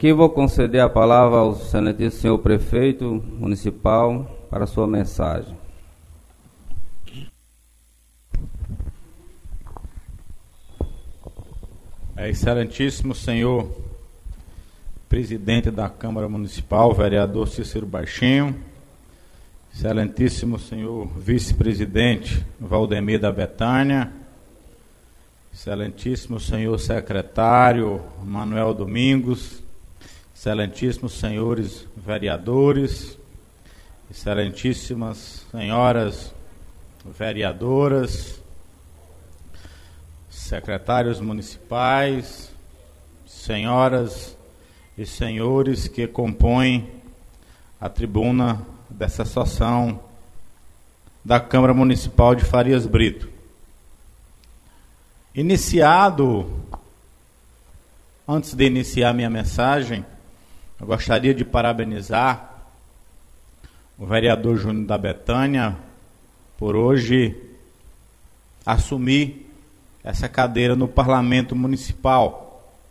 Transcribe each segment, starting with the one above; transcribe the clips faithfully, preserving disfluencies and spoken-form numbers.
Aqui vou conceder a palavra ao excelentíssimo senhor prefeito municipal para a sua mensagem. Excelentíssimo senhor presidente da Câmara Municipal, vereador Cícero Baixinho, excelentíssimo senhor vice-presidente Valdemir da Betânia, excelentíssimo senhor secretário Manuel Domingos, excelentíssimos senhores vereadores, excelentíssimas senhoras vereadoras, secretários municipais, senhoras e senhores que compõem a tribuna dessa sessão da Câmara Municipal de Farias Brito. Iniciado, antes de iniciar minha mensagem, eu gostaria de parabenizar o vereador Júnior da Betânia por hoje assumir essa cadeira no Parlamento Municipal.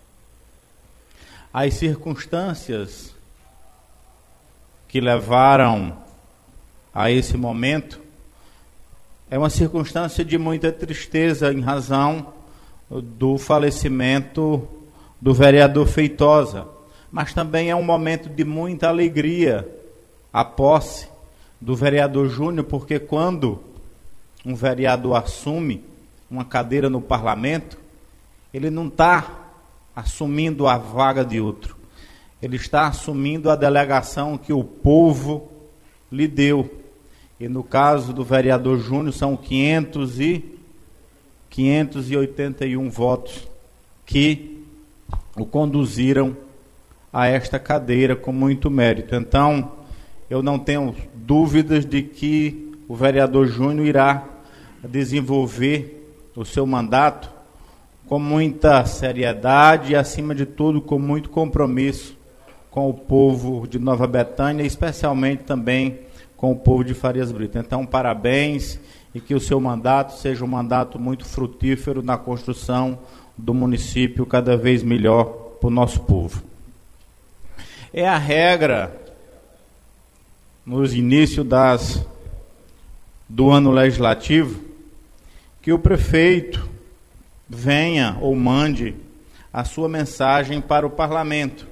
As circunstâncias que levaram a esse momento é uma circunstância de muita tristeza em razão do falecimento do vereador Feitosa, mas também é um momento de muita alegria a posse do vereador Júnior, porque quando um vereador assume uma cadeira no parlamento, ele não está assumindo a vaga de outro, ele está assumindo a delegação que o povo lhe deu. E no caso do vereador Júnior são quinhentos e oitenta e um votos que o conduziram a esta cadeira com muito mérito. Então, eu não tenho dúvidas de que o vereador Júnior irá desenvolver o seu mandato com muita seriedade e, acima de tudo, com muito compromisso com o povo de Nova Betânia, especialmente também com o povo de Farias Brito. Então, parabéns, e que o seu mandato seja um mandato muito frutífero na construção do município cada vez melhor para o nosso povo. É a regra, nos inícios das, do ano legislativo, que o prefeito venha ou mande a sua mensagem para o parlamento.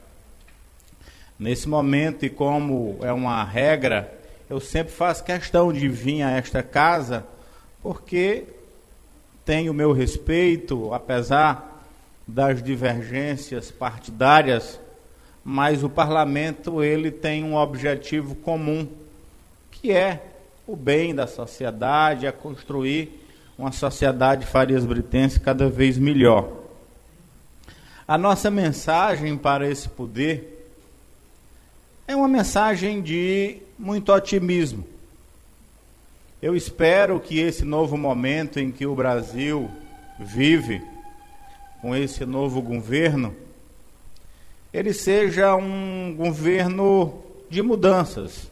Nesse momento, e como é uma regra, eu sempre faço questão de vir a esta casa, porque tenho o meu respeito, apesar das divergências partidárias, mas o parlamento ele tem um objetivo comum, que é o bem da sociedade, é construir uma sociedade fariasbritense cada vez melhor. A nossa mensagem para esse poder é uma mensagem de muito otimismo. Eu espero que esse novo momento em que o Brasil vive, com esse novo governo, ele seja um governo de mudanças.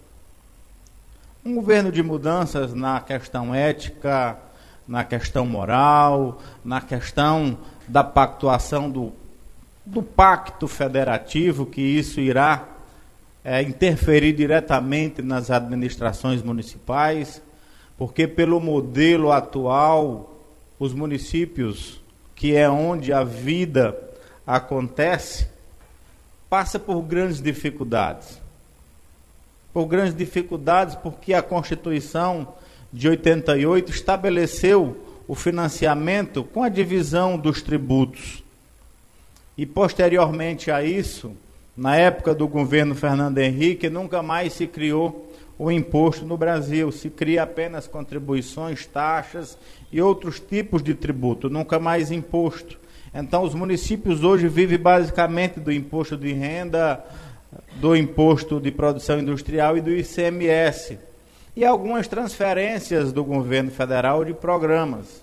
Um governo de mudanças na questão ética, na questão moral, na questão da pactuação do, do pacto federativo, que isso irá é, interferir diretamente nas administrações municipais, porque pelo modelo atual, os municípios, que é onde a vida acontece, passa por grandes dificuldades. Por grandes dificuldades porque a Constituição de oitenta e oito estabeleceu o financiamento com a divisão dos tributos. E posteriormente a isso, na época do governo Fernando Henrique, nunca mais se criou o imposto no Brasil. Se cria apenas contribuições, taxas e outros tipos de tributo, nunca mais imposto. Então os municípios hoje vivem basicamente do imposto de renda, do imposto de produção industrial e do I C M S. E algumas transferências do governo federal de programas.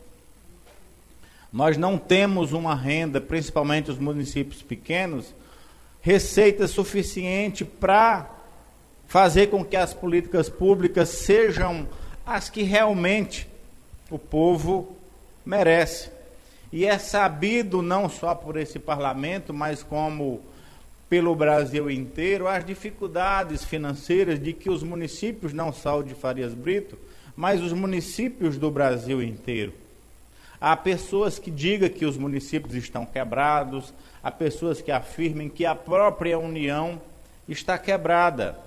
Nós não temos uma renda, principalmente os municípios pequenos, receita suficiente para fazer com que as políticas públicas sejam as que realmente o povo merece. E é sabido não só por esse parlamento, mas como pelo Brasil inteiro as dificuldades financeiras de que os municípios, não só o de Farias Brito, mas os municípios do Brasil inteiro. Há pessoas que digam que os municípios estão quebrados, há pessoas que afirmem que a própria União está quebrada.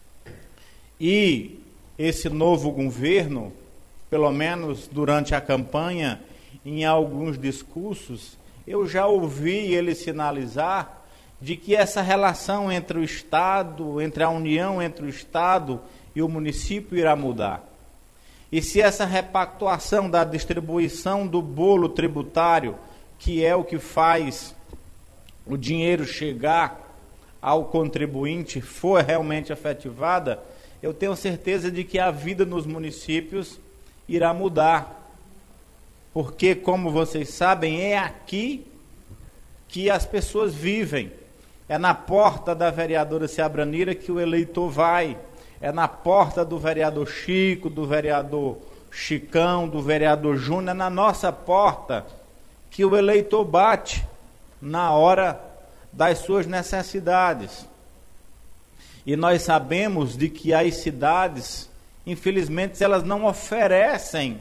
E esse novo governo, pelo menos durante a campanha, em alguns discursos, eu já ouvi ele sinalizar de que essa relação entre o Estado, entre a União, entre o Estado e o município irá mudar. E se essa repactuação da distribuição do bolo tributário, que é o que faz o dinheiro chegar ao contribuinte, for realmente efetivada, eu tenho certeza de que a vida nos municípios irá mudar. Porque, como vocês sabem, é aqui que as pessoas vivem. É na porta da vereadora Seabranira que o eleitor vai. É na porta do vereador Chico, do vereador Chicão, do vereador Júnior, é na nossa porta que o eleitor bate na hora das suas necessidades. E nós sabemos de que as cidades, infelizmente, elas não oferecem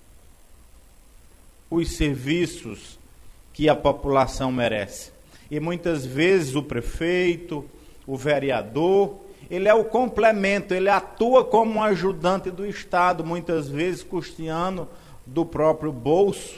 os serviços que a população merece. E muitas vezes o prefeito, o vereador, ele é o complemento, ele atua como um ajudante do Estado, muitas vezes custeando do próprio bolso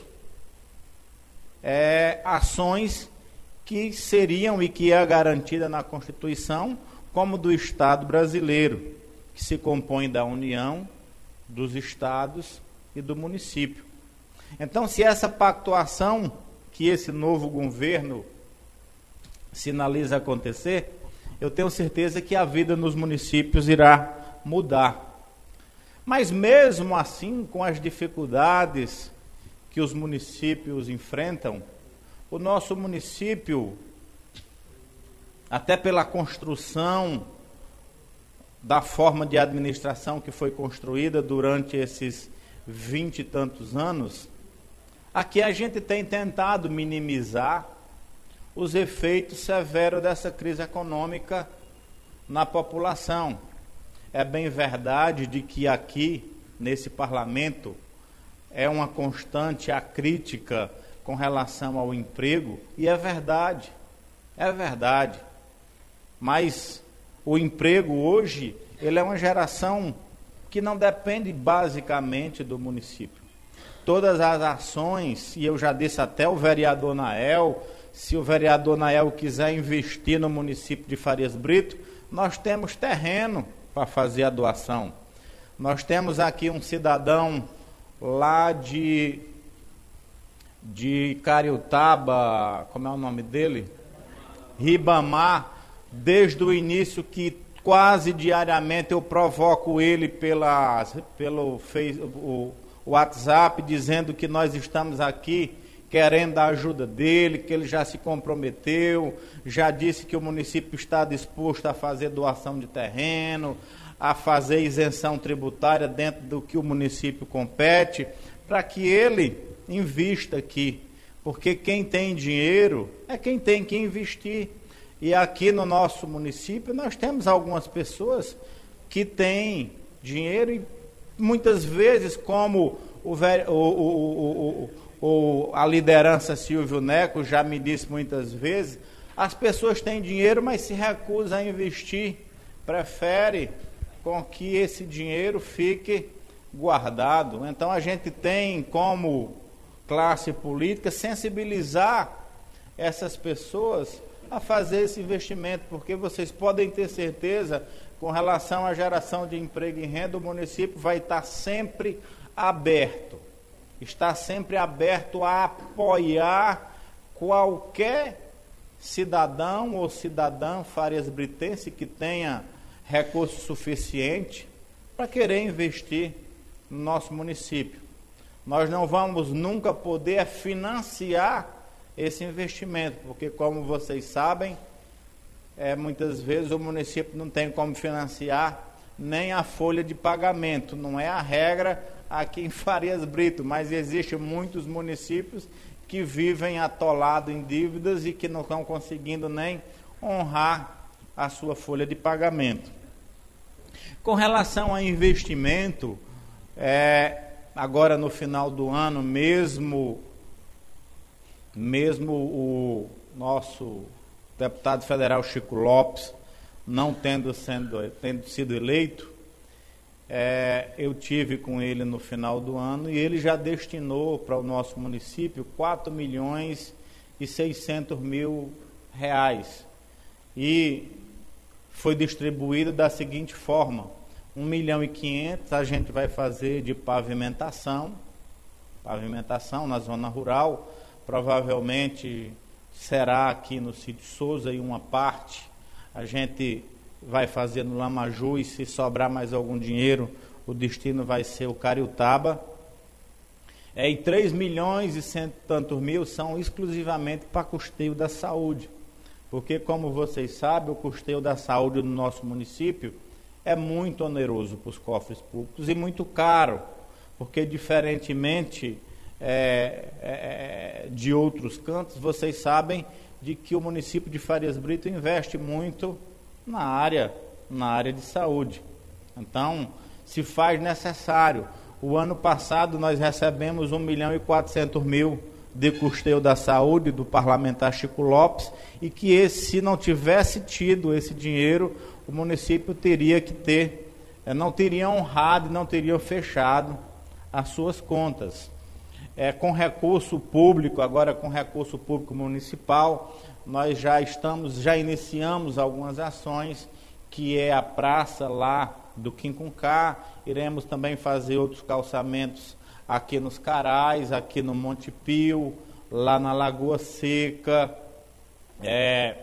é, ações que seriam e que é garantida na Constituição, como do Estado brasileiro, que se compõe da União, dos Estados e do município. Então, se essa pactuação que esse novo governo sinaliza acontecer, eu tenho certeza que a vida nos municípios irá mudar. Mas mesmo assim, com as dificuldades que os municípios enfrentam, o nosso município, até pela construção da forma de administração que foi construída durante esses vinte e tantos anos, aqui a gente tem tentado minimizar os efeitos severos dessa crise econômica na população. É bem verdade de que aqui, nesse parlamento, é uma constante a crítica com relação ao emprego, e é verdade, é verdade. Mas o emprego hoje, ele é uma geração que não depende basicamente do município. Todas as ações, e eu já disse até o vereador Nael, se o vereador Nael quiser investir no município de Farias Brito, nós temos terreno para fazer a doação. Nós temos aqui um cidadão lá de, de Cariutaba, como é o nome dele? Ribamar, desde o início que quase diariamente eu provoco ele pela, pelo Facebook, o WhatsApp, dizendo que nós estamos aqui querendo a ajuda dele, que ele já se comprometeu, já disse que o município está disposto a fazer doação de terreno, a fazer isenção tributária dentro do que o município compete, para que ele invista aqui, porque quem tem dinheiro é quem tem que investir. E aqui no nosso município nós temos algumas pessoas que têm dinheiro e muitas vezes, como o, o, o, o, o, a liderança Silvio Neco já me disse muitas vezes, as pessoas têm dinheiro, mas se recusam a investir, prefere com que esse dinheiro fique guardado. Então a gente tem como classe política sensibilizar essas pessoas a fazer esse investimento, porque vocês podem ter certeza, com relação à geração de emprego e renda, o município vai estar sempre aberto, está sempre aberto a apoiar qualquer cidadão ou cidadã fariasbritense que tenha recurso suficiente para querer investir no nosso município. Nós não vamos nunca poder financiar esse investimento, porque, como vocês sabem, é, muitas vezes o município não tem como financiar nem a folha de pagamento. Não é a regra aqui em Farias Brito, mas existem muitos municípios que vivem atolados em dívidas e que não estão conseguindo nem honrar a sua folha de pagamento. Com relação a investimento, é, agora no final do ano, mesmo, mesmo o nosso deputado federal Chico Lopes não tendo, sendo, tendo sido eleito, é, eu tive com ele no final do ano e ele já destinou para o nosso município quatro milhões e seiscentos mil reais. E foi distribuído da seguinte forma: um milhão e quinhentos a gente vai fazer de pavimentação, pavimentação na zona rural, provavelmente será aqui no Sítio Souza, e uma parte a gente vai fazer no Lamaju, e se sobrar mais algum dinheiro, o destino vai ser o Cariutaba. É, e três milhões e cento e tantos mil são exclusivamente para custeio da saúde. Porque, como vocês sabem, o custeio da saúde no nosso município é muito oneroso para os cofres públicos e muito caro, porque, diferentemente é, é, de outros cantos, vocês sabem de que o município de Farias Brito investe muito na área, na área de saúde. Então, se faz necessário. O ano passado nós recebemos um milhão e quatrocentos mil de custeio da saúde do parlamentar Chico Lopes, e que esse, se não tivesse tido esse dinheiro, o município teria que ter, não teria honrado e não teria fechado as suas contas. É, com recurso público, agora com recurso público municipal, nós já estamos, já iniciamos algumas ações, que é a praça lá do Quincunká. Iremos também fazer outros calçamentos aqui nos Carais, aqui no Monte Pio, lá na Lagoa Seca, é,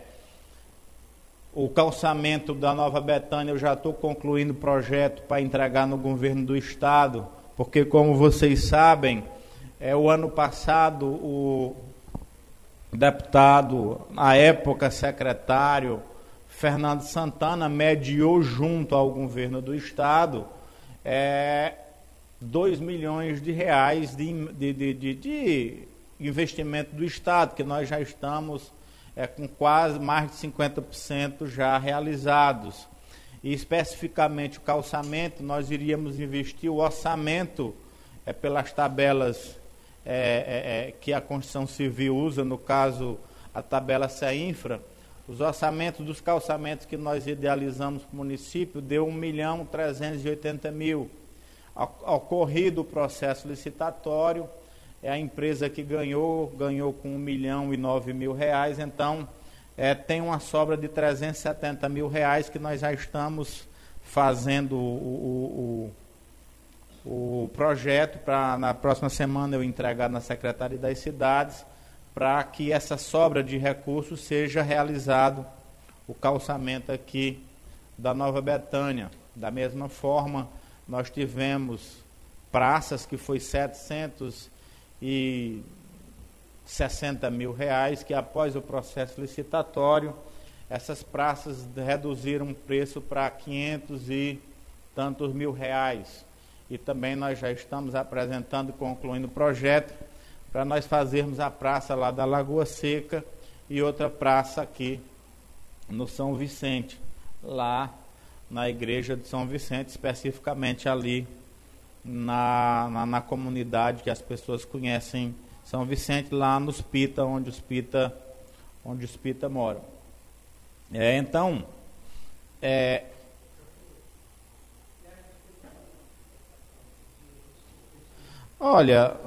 o calçamento da Nova Betânia. Eu já estou concluindo o projeto para entregar no governo do estado, porque, como vocês sabem, é, o ano passado o deputado, na época secretário, Fernando Santana, mediou junto ao governo do estado é, dois milhões de reais de, de, de, de, de investimento do estado, que nós já estamos é, com quase mais de cinquenta por cento já realizados. E especificamente o calçamento, nós iríamos investir o orçamento é, pelas tabelas é, é, é, que a Constituição Civil usa, no caso a tabela CEINFRA. Os orçamentos dos calçamentos que nós idealizamos para o município deu um milhão trezentos e oitenta mil. Ocorrido o processo licitatório, é a empresa que ganhou, ganhou com um milhão e nove mil reais, então é, tem uma sobra de trezentos e setenta mil reais que nós já estamos fazendo o, o, o, o projeto para na próxima semana eu entregar na Secretaria das Cidades, para que essa sobra de recursos seja realizado o calçamento aqui da Nova Betânia. Da mesma forma, nós tivemos praças que foi setecentos e sessenta mil reais, que após o processo licitatório, essas praças reduziram o preço para quinhentos e tantos mil reais. E também nós já estamos apresentando e concluindo o projeto para nós fazermos a praça lá da Lagoa Seca e outra praça aqui no São Vicente, lá na igreja de São Vicente, especificamente ali na, na, na comunidade que as pessoas conhecem São Vicente, lá nos Pita, onde os Pita, onde os Pita moram. É, então, é, olha,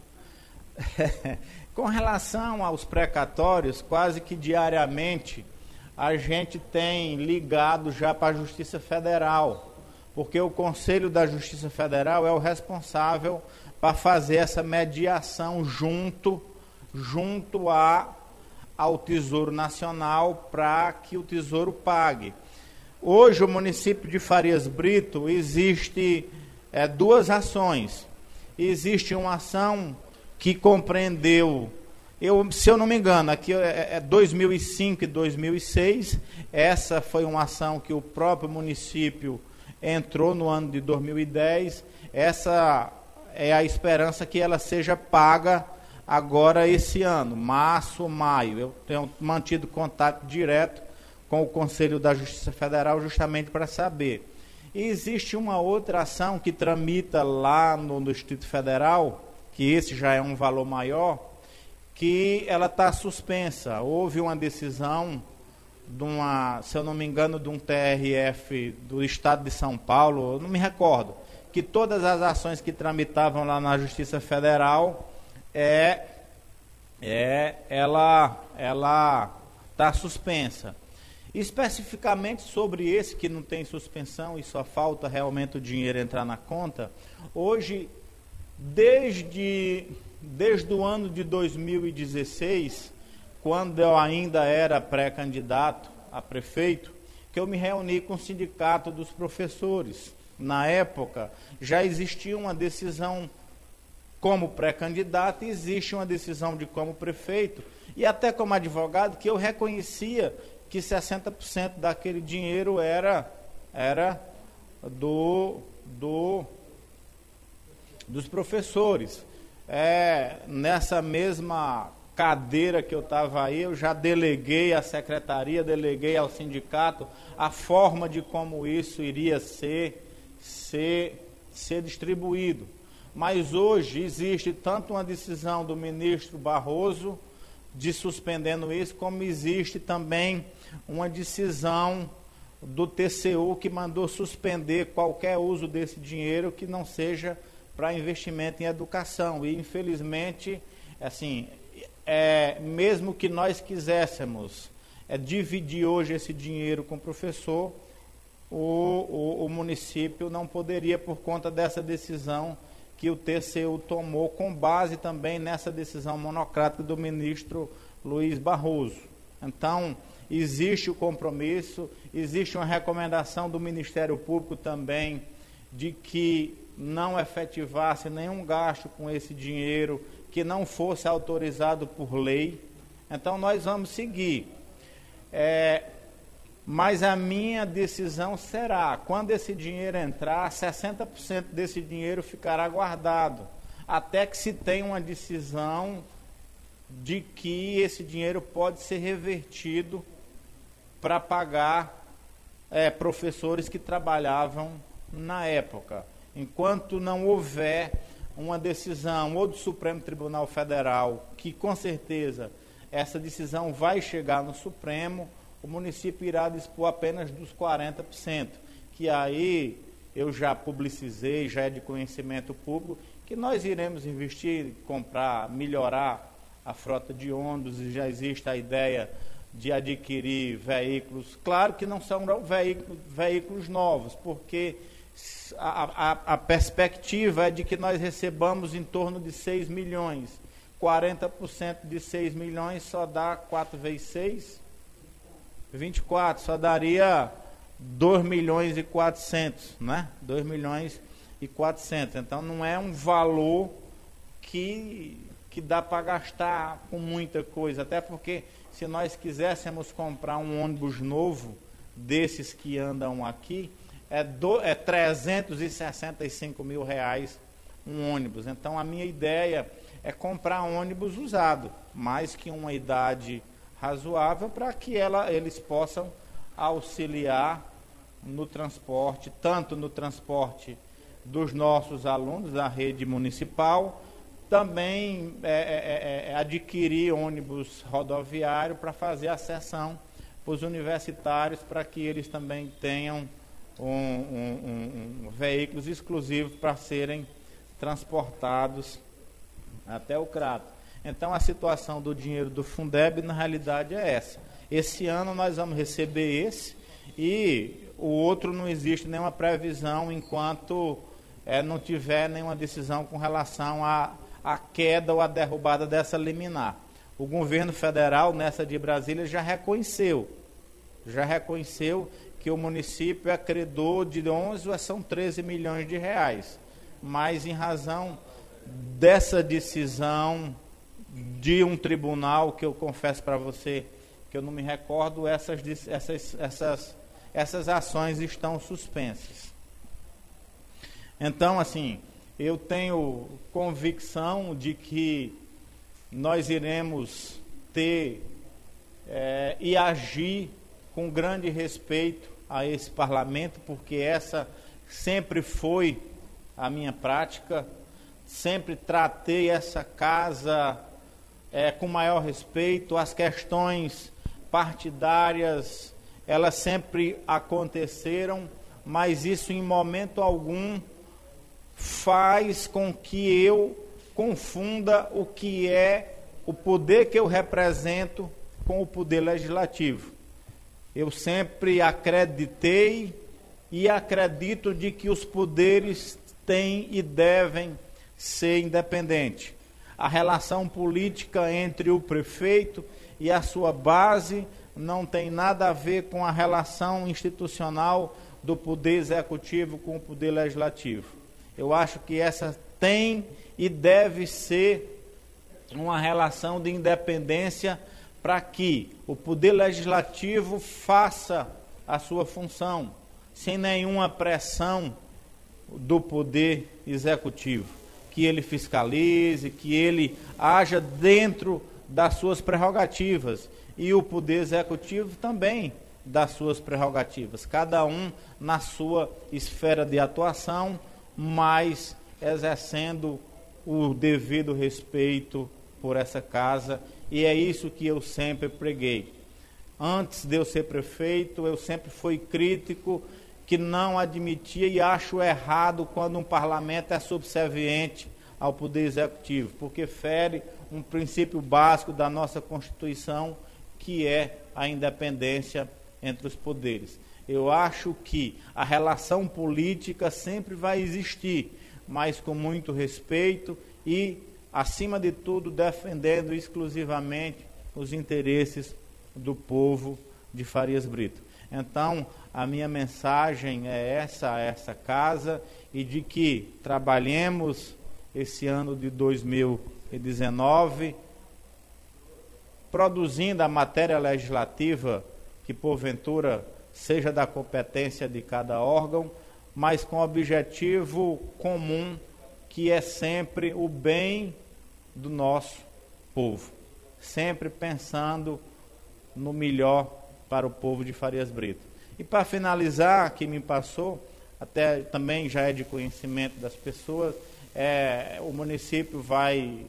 com relação aos precatórios, quase que diariamente a gente tem ligado já para a Justiça Federal, porque o Conselho da Justiça Federal é o responsável para fazer essa mediação junto, junto a, ao Tesouro Nacional, para que o Tesouro pague. Hoje, o município de Farias Brito, existe é, duas ações. Existe uma ação que compreendeu, eu, se eu não me engano, aqui é, é dois mil e cinco e dois mil e seis, essa foi uma ação que o próprio município entrou no ano de dois mil e dez, essa é a esperança que ela seja paga agora esse ano, março, maio. Eu tenho mantido contato direto com o Conselho da Justiça Federal, justamente para saber. E existe uma outra ação que tramita lá no, no Distrito Federal, que esse já é um valor maior, que ela está suspensa. Houve uma decisão, de uma, se eu não me engano, de um T R F do Estado de São Paulo, eu não me recordo, que todas as ações que tramitavam lá na Justiça Federal, é, é, ela ela está suspensa. Especificamente sobre esse que não tem suspensão e só falta realmente o dinheiro entrar na conta, hoje, desde, desde o ano de dois mil e dezesseis, quando eu ainda era pré-candidato a prefeito, que eu me reuni com o sindicato dos professores. Na época, já existia uma decisão como pré-candidato e existe uma decisão de como prefeito, e até como advogado, que eu reconhecia que sessenta por cento daquele dinheiro era, era do, do, dos professores. É, nessa mesma cadeira que eu estava aí, eu já deleguei à secretaria, deleguei ao sindicato a forma de como isso iria ser, ser, ser distribuído. Mas hoje existe tanto uma decisão do ministro Barroso de suspendendo isso, como existe também uma decisão do T C U que mandou suspender qualquer uso desse dinheiro que não seja para investimento em educação. E, infelizmente, assim, é, mesmo que nós quiséssemos é, dividir hoje esse dinheiro com o professor, o, o, o município não poderia, por conta dessa decisão que o T C U tomou, com base também nessa decisão monocrática do ministro Luiz Barroso. Então, existe o compromisso, existe uma recomendação do Ministério Público também de que não efetivasse nenhum gasto com esse dinheiro que não fosse autorizado por lei. Então, nós vamos seguir. É, mas a minha decisão será, quando esse dinheiro entrar, sessenta por cento desse dinheiro ficará guardado, até que se tenha uma decisão de que esse dinheiro pode ser revertido para pagar é, professores que trabalhavam na época. Enquanto não houver uma decisão ou do Supremo Tribunal Federal, que com certeza essa decisão vai chegar no Supremo, o município irá dispor apenas dos quarenta por cento, que aí eu já publicizei, já é de conhecimento público, que nós iremos investir, comprar, melhorar a frota de ônibus, e já existe a ideia de adquirir veículos, claro que não são veículos, veículos novos, porque a, a, a perspectiva é de que nós recebamos em torno de seis milhões, quarenta por cento de seis milhões só dá quatro vezes seis, vinte e quatro, só daria dois milhões e quatrocentos, né? dois milhões e quatrocentos. Então não é um valor que, que dá para gastar com muita coisa, até porque se nós quiséssemos comprar um ônibus novo, desses que andam aqui, é, do, é trezentos e sessenta e cinco mil reais um ônibus. Então a minha ideia é comprar um ônibus usado, mais que uma idade razoável, para que ela, eles possam auxiliar no transporte, tanto no transporte dos nossos alunos da rede municipal, também é, é, é, adquirir ônibus rodoviário para fazer a sessão para os universitários, para que eles também tenham um, um, um, um veículos exclusivos para serem transportados até o Crato. Então, a situação do dinheiro do Fundeb, na realidade, é essa. Esse ano nós vamos receber esse, e o outro não existe nenhuma previsão enquanto é, não tiver nenhuma decisão com relação à, à queda ou à derrubada dessa liminar. O governo federal, nessa de Brasília, já reconheceu, já reconheceu que o município é credor de onze ou são treze milhões de reais. Mas, em razão dessa decisão de um tribunal, que eu confesso para você que eu não me recordo, essas, essas, essas, essas ações estão suspensas. Então, assim, eu tenho convicção de que nós iremos ter é, e agir com grande respeito a esse parlamento, porque essa sempre foi a minha prática, sempre tratei essa casa é, com maior respeito. As questões partidárias, elas sempre aconteceram, mas isso em momento algum faz com que eu confunda o que é o poder que eu represento com o poder legislativo. Eu sempre acreditei e acredito de que os poderes têm e devem ser independentes. A relação política entre o prefeito e a sua base não tem nada a ver com a relação institucional do poder executivo com o poder legislativo. Eu acho que essa tem e deve ser uma relação de independência para que o poder legislativo faça a sua função, sem nenhuma pressão do poder executivo, que ele fiscalize, que ele haja dentro das suas prerrogativas, e o poder executivo também das suas prerrogativas, cada um na sua esfera de atuação, mas exercendo o devido respeito por essa casa, e é isso que eu sempre preguei. Antes de eu ser prefeito, eu sempre fui crítico, que não admitia e acho errado quando um parlamento é subserviente ao poder executivo, porque fere um princípio básico da nossa Constituição, que é a independência entre os poderes. Eu acho que a relação política sempre vai existir, mas com muito respeito e, acima de tudo, defendendo exclusivamente os interesses do povo de Farias Brito. Então, a minha mensagem é essa a essa casa, e de que trabalhemos esse ano de dois mil e dezenove produzindo a matéria legislativa que, porventura, seja da competência de cada órgão, mas com objetivo comum, que é sempre o bem do nosso povo, sempre pensando no melhor para o povo de Farias Brito. E para finalizar, que me passou, até também já é de conhecimento das pessoas, é, o município vai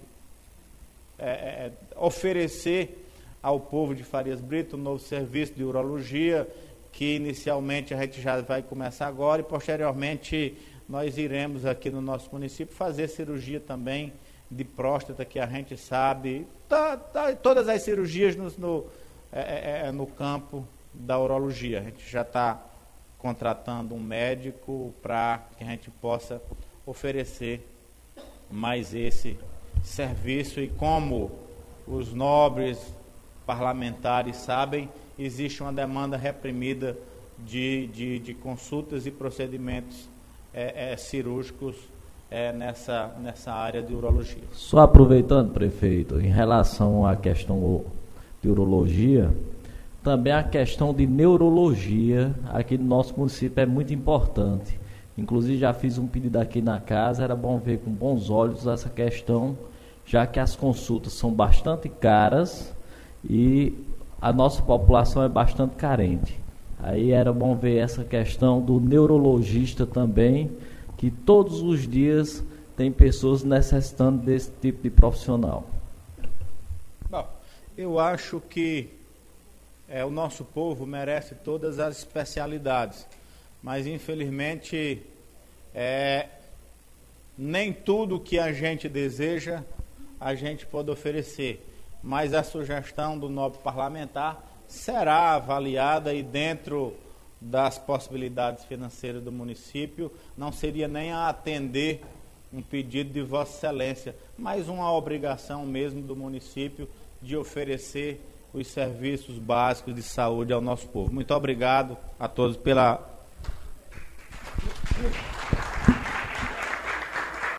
é, oferecer ao povo de Farias Brito um novo serviço de urologia, que inicialmente a gente já vai começar agora, e posteriormente nós iremos aqui no nosso município fazer cirurgia também de próstata, que a gente sabe, tá, tá, todas as cirurgias no, no, é, é, no campo da urologia. A gente já está contratando um médico para que a gente possa oferecer mais esse serviço, e como os nobres parlamentares sabem, existe uma demanda reprimida de, de, de consultas e procedimentos é, é, cirúrgicos é, nessa, nessa área de urologia. Só aproveitando, prefeito, em relação à questão de urologia, também a questão de neurologia aqui no nosso município é muito importante. Inclusive já fiz um pedido aqui na casa, era bom ver com bons olhos essa questão, já que as consultas são bastante caras e a nossa população é bastante carente. Aí era bom ver essa questão do neurologista também, que todos os dias tem pessoas necessitando desse tipo de profissional. Bom, eu acho que é, o nosso povo merece todas as especialidades, mas infelizmente é, nem tudo que a gente deseja a gente pode oferecer. Mas a sugestão do nobre parlamentar será avaliada, e dentro das possibilidades financeiras do município, não seria nem a atender um pedido de Vossa Excelência, mas uma obrigação mesmo do município de oferecer os serviços básicos de saúde ao nosso povo. Muito obrigado a todos pela...